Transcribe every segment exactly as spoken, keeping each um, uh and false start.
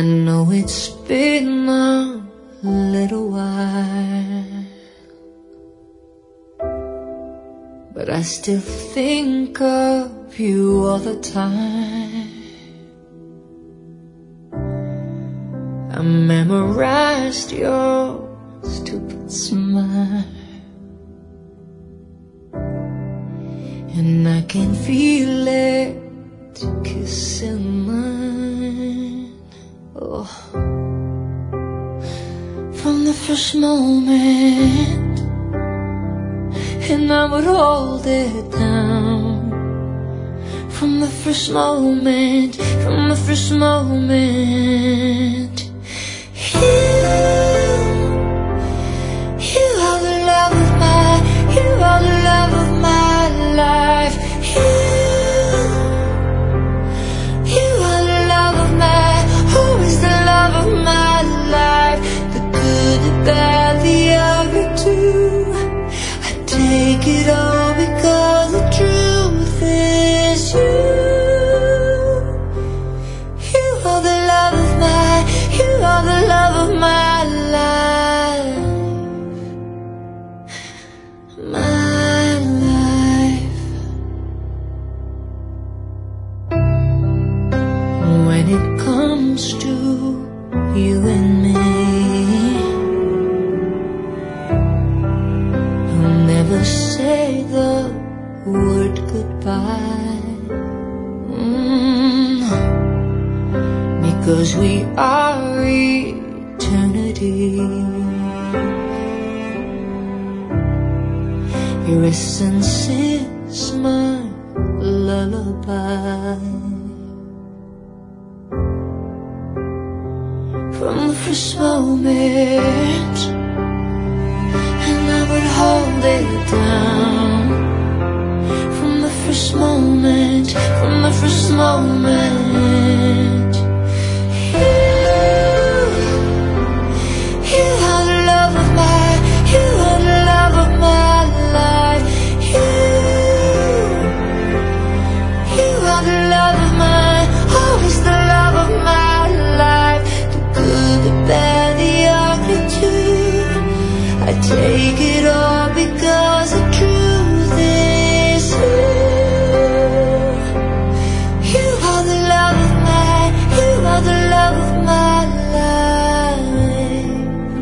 I know it's been a little while, but I still think of you all the time. I memorized your stupid smile, and I can feel it kissing mine. Oh, from the first moment, and I would hold it down. From the first moment, from the first moment, you, you are the love of my, you are the love of my life. You, you are the love of my, always the love of my life. The good, the bad, the ugly too. I take it all because the truth is you. You are the love of my, you are the love of my life. My life. When it comes to you and me, I'll never say the word goodbye, mm, because we are eternity. Your essence is my lullaby. From the first moment, and I would hold it down. From the first moment, from the first moment, you, you are the love of my, you are the love of my life. You, you are the love of my, always the love of my life. The good, the bad, the ugly too. I take it all because the truth is you. You are the love of my, you are the love of my life.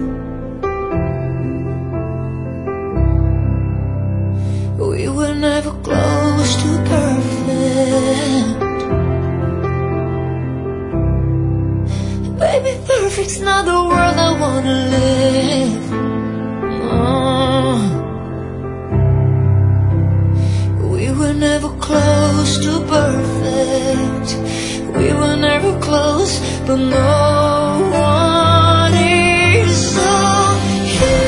We were never close to perfect. Baby, perfect's not the world I wanna live. Oh. We were never close to perfect. We were never close, but no one is. So you,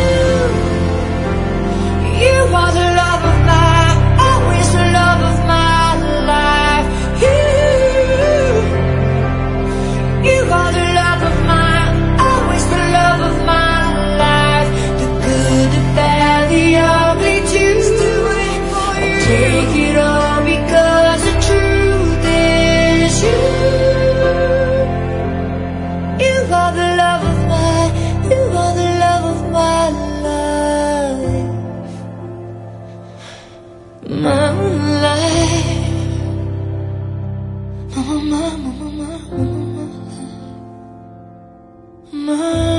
you are the love of my, always the love of my life. You, you are the love of my, always the love of my life. The good, the bad, the ugly too. I take it all because the truth is you. You are the love of my, you are the love of my life. My life. Mama, mama, mama, mama, mama.